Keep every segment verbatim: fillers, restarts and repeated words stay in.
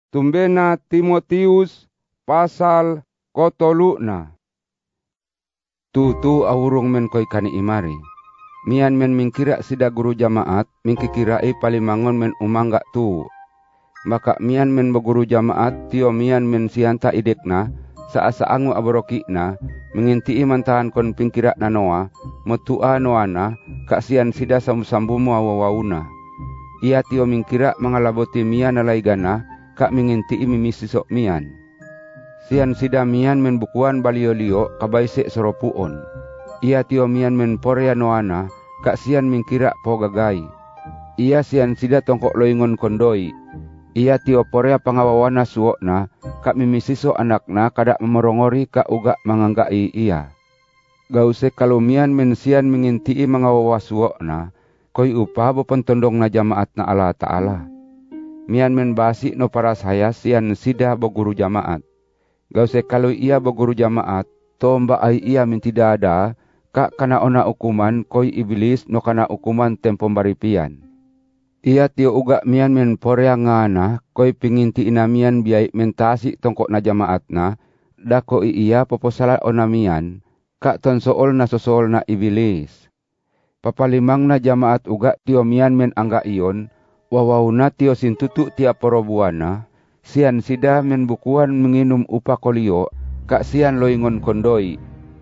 Tumbena Timotius pasal kotoluna. Tu-tu awurung men koy kani imari. Mian men mingkira sida guru jamaat, mingkikirai palimangon men umangga tu. Maka mian men beguru jamaat, tio mian men sianta idekna, saasa angu aborokina, menginti mantahan kon pingkira na noa, metua noana, kaksian sida sambu-sambumu awawauna. Ia tio mingkira mangalaboti mian alaigana, kak menginti mimisisok mian. Sian sida mian men bukuan balio-lio kabaisek soropuon. Ia tio mian men porea noana, kak sian mingkira po gagai. Ia sian sida tongkok loingon kondoi. Ia tio porea pangawawana suokna, kak mimisiso anakna kadak memorongori kak uga manganggai ia. Gause kalau mian men sian menginti mangawawa suokna, koi upah bo pentondong na jamaat na Allah Ta'ala. Mian men basi no para saya sian sida bo guru jamaat. Gause kalau ia bo guru jamaat, tomba ai ia min tidak ada, kak kana ona ukuman koi iblis no kana ukuman tempo baripian. Ia tio uga mian men porea ngana koi pinginti ina mian biai mentasi tongkok na jamaat na, dako ia poposala ona mian, kak ton sool na sosol na iblis. Papalimang na jamaat uga tio mian men angga ion, wawawuna tio sintutu tia porobuana, sian sida men bukuan menginum upa kolio, kak sian loingon kondoi.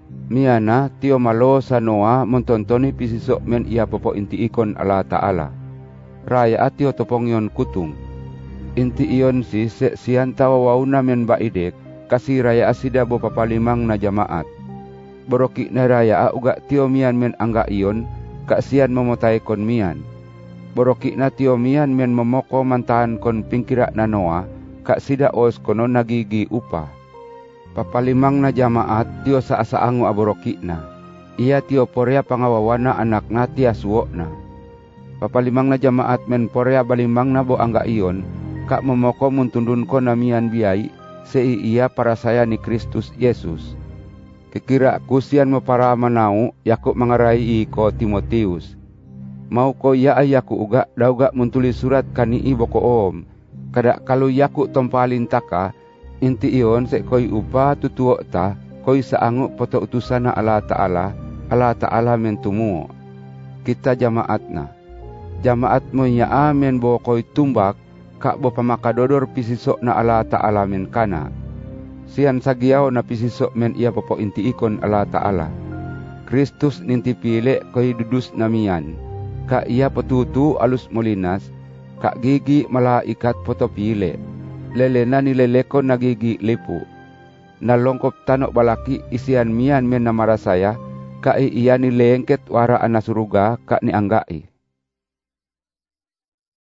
Miana tio malo sanoa mentontoni pisisok men ia popo inti ikon Allah Ta'ala. Raya atio topongion kutung. Inti ion si se sian tawawawuna men baidek, kasi raya asida bo papalimang na jamaat. Boroki na raya uga tio mian men angga ion, kak sian memotai kon mian. Boroki na tio mian men memoko mantahan kon pingkira na noa, kak sida os kono nagigi upah. Papalimang na jamaat tio saasa-angu aboroki na. Ia tio porea pangawawana anak na tia suok na. Papalimang na jamaat men porea balimang na bo angga ion, kak memoko muntundun ko na mian biai, sei ia para saya ni Kristus Yesus. Kekira kusian mo para manau, yaku mangarai ko Timotius. Mau ko ya ayaku uga dauga muntuli surat kani iboko om. Kada kalau yaku tompalin taka, inti ion se koi upa tutuo ta, koi saangu poto utusana Allah Ta'ala, Allah Ta'ala mentumu. Kita jamaat na. Jamaat mo ya amen bo koi tumbak, kak bo pamakadodor pisisok na Allah Ta'ala men kana. Sian sagiaw na pisisok men ia popo inti ikon Allah Ta'ala. Kristus ninti pile koi dudus namian. Kak ia petutu alus molinas, kak gigi malaikat poto pile. Lelena ni leleko na gigi lipu. Nalongkop tanok balaki isian mian men namara saya, kak ia ni lengket wara ana suruga kak ni anggai.